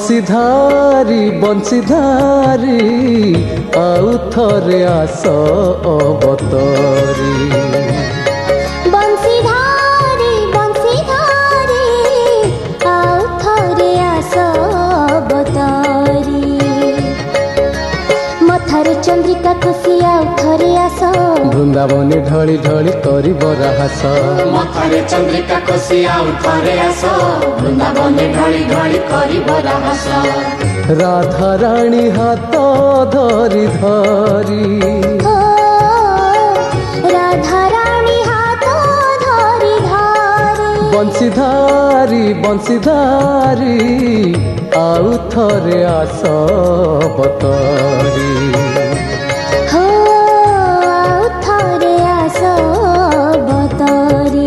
बंशीधारी आउ थरे आस अवतारी। बंशीधारी आउ थरे आस अवतारी। मथारे चंद्रिका खुशी आउ थरे आस। बृंदावने ढली ढली करी बराहास। मथारे चंद्रिका खुशी आउ थरे आस। बृंदावने ढली ढली करी बराहास। राधा रानी हाथ धरी धरी। राधा रानी हाथ धरी धरी। बंशीधारी आउ थरे आस अवतारी। आउ थरे आस अवतारी।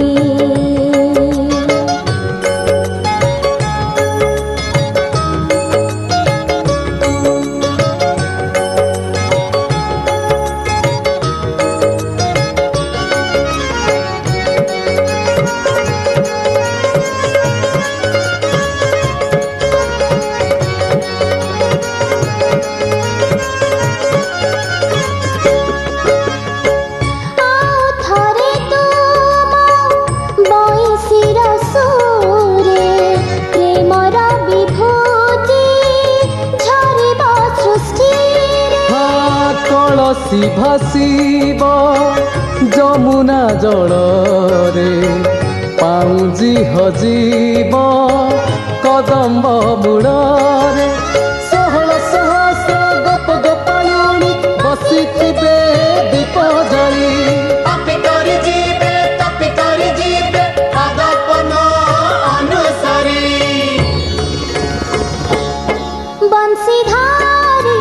कलसी भासीब जमुना जलरे पाउजी हजीब कदम्ब मूଳରେ। षोहଳ सहस्र गोप गोपाळुणी बसिथिबे दीप जଳି। तपि करि जीवे आदपन अनुसारी। बंशीधारी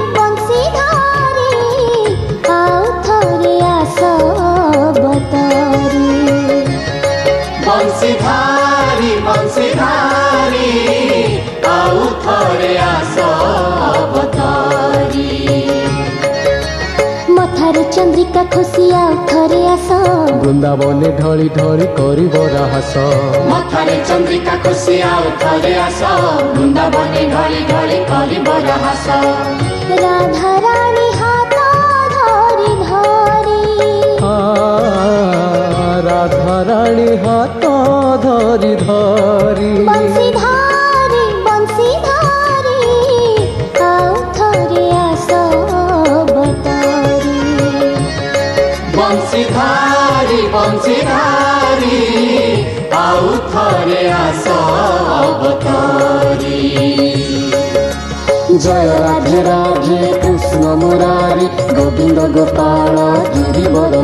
आउ थरे आस अवतारी। बंशीधारी आउ थरे आस अवतारी। मथारे चंद्रिका खुशी आउ थरे आस। बृंदावने ढली ढली करी बराहास। मथारे चंद्रिका खुशी आउ थरे आस। बृंदावने ढली ढली करी बराहास। राधा रानी हाथ धरी धरी। राधा रानी हाथ धरी धरी। बंशीधारी आउ थरे आस अवतारी। बंशीधारी आउ थरे आस अवतारी। जय राधे राधे कृष्ण मुरारी गोविंद गोपाल गिरिवर